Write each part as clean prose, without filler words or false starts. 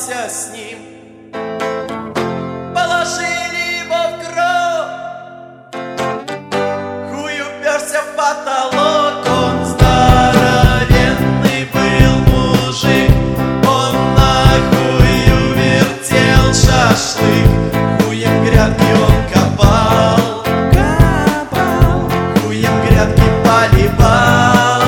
расстался с ним. Положили его в гроб, хуй уперся в потолок. Он здоровенный был мужик, он на хую вертел шашлык. Хуем грядки он копал, хуем грядки поливал.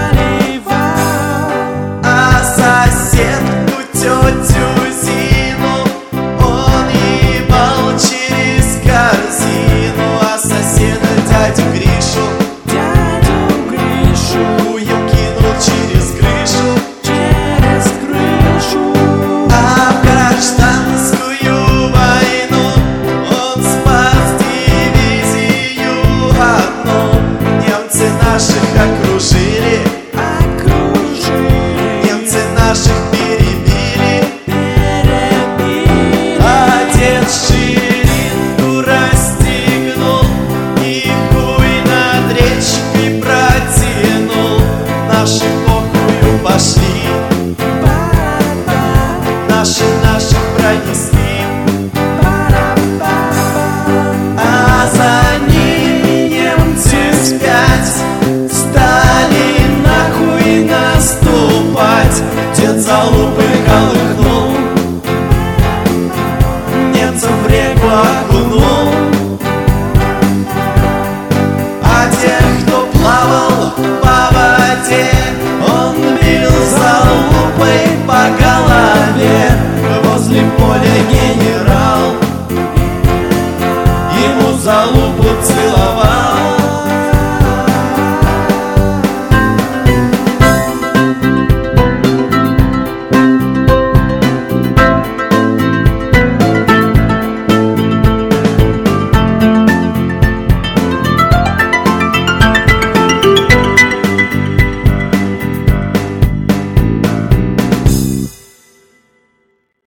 А соседку тетю Зину он ебал через корзину. А соседа дядю Гришу хуем кинул через крышу. А в гражданскую войну он спас дивизию одну. Немцы наших окружили, немцы наших перебили. А дед ширинку расстегнул и хуй над речкой протянул. Наши похую пошли, наши наших пронесли. А за ними немцы вспять стали нахуй наступать. Дед залупы